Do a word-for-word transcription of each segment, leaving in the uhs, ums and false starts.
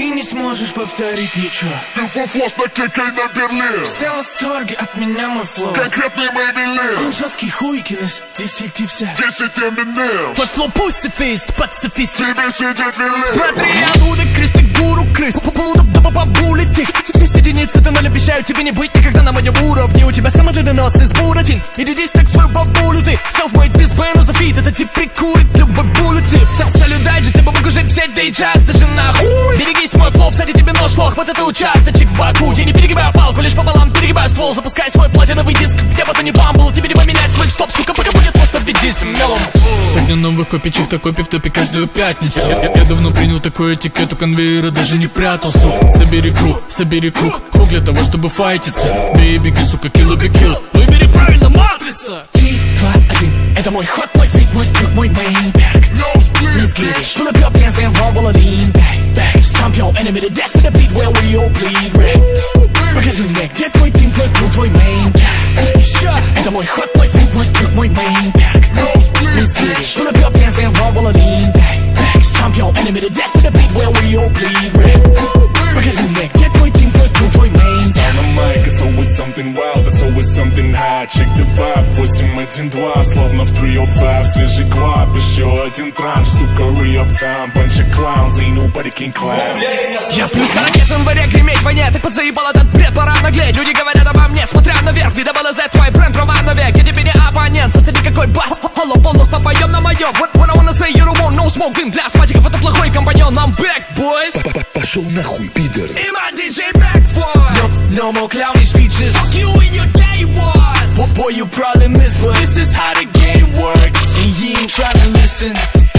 не сможешь повторить ничего. Ты фуфлос на кекай на Берлин. Все в восторге от меня, мой флоу. Конкретный Maybelline. Он жесткий хуйкин из десяти вся. Десять Eminem. Под флоу пацифист, пацифист. Тебе сидеть велик. Смотри, я буду кресты, гуру, крыс. Буду бабабабули тих. Все единицы тоннель, обещаю тебе не быть никогда на моем уровне. У тебя самый длинный нос из буратин. Иди здесь так свою бабулю ты. Self-made без бензофит. Это тип прикурит любой буллетип. Салюдай, just я могу жить взять, да и часто же нахуй. Берегись, мой флоу, всади тебе нож, лох. Вот это участочек в боку. Я не перегибаю палку, лишь пополам перегибаю ствол. Запускай свой платиновый диск. В небо то не бамбл, тебе не поменять свой стоп, сука, пока будет просто введи с мелом. Сотня новых копий, чифта копий в топе каждую пятницу. Я, я, я давно принял такой этикет, у конвейера даже не прятал, сука. Собери круг, собери круг, хук для того, чтобы файтиться. Бей, беги, сука, kill, be kill. Выбери правильно, матрица. Три, два, один. Это мой ход, мой фит, мой трюк, мой мейнбэк. Let's get it. Pull up your pants and rumble a lean back, back. Stomp your enemy to death to the beat where we all bleed red. Покажи мне, где твой тим, твой круг, твой мейнбэк. Это мой ход, мой фит, мой трюк, мой мейнбэк. Let's get it. Pull up your pants and rumble a lean back, back. Stomp your enemy to death to the beat where we all bleed red. Покажи мне, где твой тим, твой круг, твой мейнбэк. Mic, it's always something wild, it's always something high. Check the vibe, восемь один два, словно в три о пять. Свежий клаб, еще один транш, сука, re-up time. Bunch of clowns, ain't nobody can clown. Я плюс ракетом варя греметь воняет. Так подзаебал этот бред, пора наглеть. Люди говорят обо мне, смотря наверх. Би дабл зет, твой бренд, роман навек. Я тебе не оппонент, соцсети какой бас. Алло, полух, попоем на моем. What, what I wanna say, you don't want no smoke. Дым для астматиков, это плохой компаньон. I'm back, boys. Пошел нахуй, пидор. И my ди джей back, boy. No more clownish features. Fuck you and your day ones. What boy you probably miss, but This is how the game works. and you ain't tryna listen.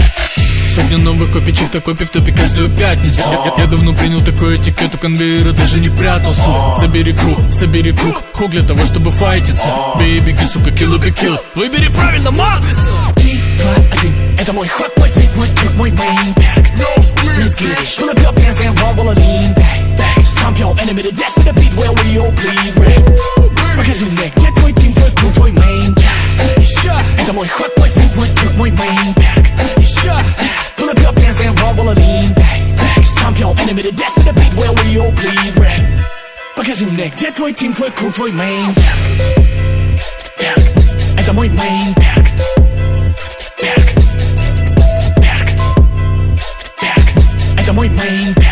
Сотня новых копий, чифта копий в топе каждую пятницу. Я, я, я давно принял такой этикет, у конвейера даже не прятал, сука. Собери круг, собери круг, хук для того, чтобы файтиться. Бей, беги, сука, kill, be kill. Выбери правильно, матрица. Три, два, один. Это мой ход, мой фит, мой трюк, мой мейнбэк. Let's get it. Pull up your pants and rumble a lean back, back. Stomp your enemy to death to the beat where we all bleed red. Покажи мне, где твой тим, твой круг, твой мейнбэк. Это мой ход, мой фит, мой трюк, мой мейнбэк. Pull up your pants and rumble a lean back, back. Stomp your enemy to death to the beat where we all bleed red. Покажи мне, где твой тим, твой круг, твой мейнбэк. Это мой мейнбэк. Back, back, back. Это мой мейнбэк.